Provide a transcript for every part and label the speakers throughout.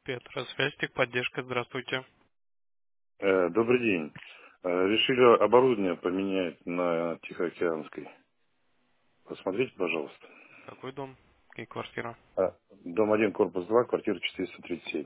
Speaker 1: Петра, связь, техподдержка, здравствуйте.
Speaker 2: Добрый день. Решили оборудование поменять на Тихоокеанской. Посмотрите, пожалуйста.
Speaker 1: Какой дом и квартира?
Speaker 2: Дом 1, корпус 2, квартира 437.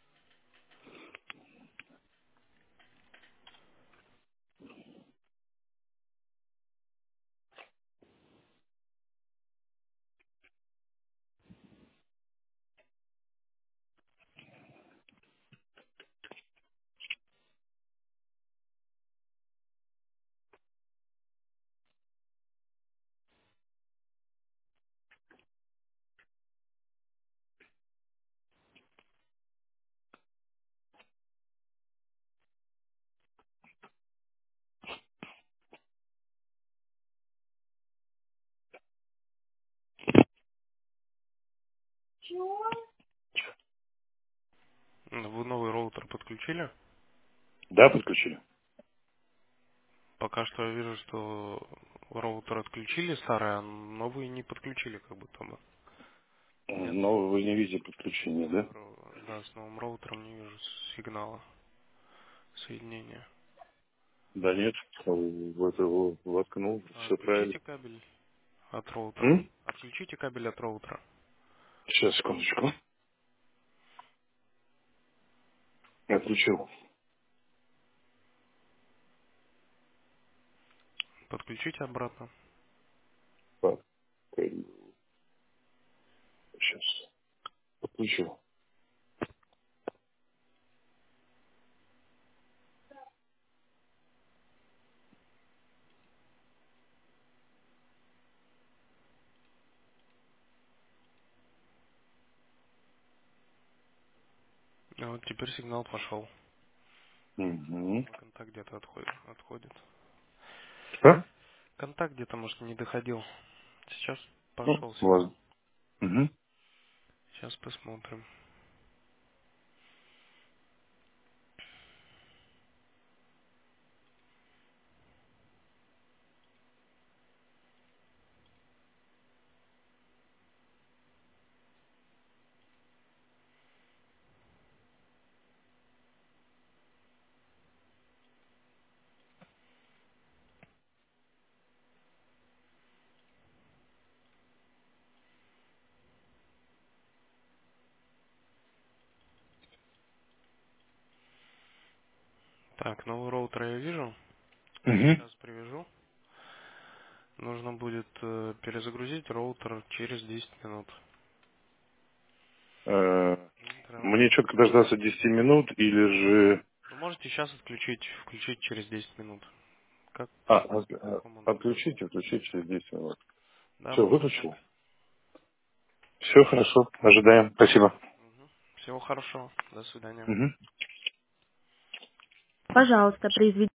Speaker 1: Вы новый роутер подключили?
Speaker 2: Да, подключили?
Speaker 1: Пока что я вижу, что роутер отключили старый, а новый не подключили, как будто бы. Нет,
Speaker 2: Но вы не видите подключения, да?
Speaker 1: да, с новым роутером не вижу сигнала соединения.
Speaker 2: Да нет. В это его воткнул, все правильно.
Speaker 1: Отключите кабель от роутера.
Speaker 2: М?
Speaker 1: Отключите кабель от роутера.
Speaker 2: Сейчас, секундочку. Отключил.
Speaker 1: Подключите обратно.
Speaker 2: Так, сейчас. Подключил.
Speaker 1: А вот теперь сигнал пошел.
Speaker 2: Угу.
Speaker 1: Но контакт где-то отходит.
Speaker 2: Что?
Speaker 1: Контакт где-то, может, не доходил. Сейчас
Speaker 2: Ну,
Speaker 1: пошел сигнал.
Speaker 2: ладно. Угу.
Speaker 1: Сейчас посмотрим. Так, новый роутер я вижу.
Speaker 2: Угу.
Speaker 1: Сейчас привяжу. Нужно будет перезагрузить роутер через 10 минут. Да.
Speaker 2: Мне четко дождаться 10 минут или же...
Speaker 1: Вы можете сейчас включить через 10 минут. Как, как вам удобно.
Speaker 2: Отключите, включите через 10 минут.
Speaker 1: Да,
Speaker 2: Все,
Speaker 1: можно так.
Speaker 2: выключил? Все хорошо, ожидаем. Спасибо.
Speaker 1: Всего хорошего. До свидания.
Speaker 2: Мгм.
Speaker 1: Пожалуйста, произведите.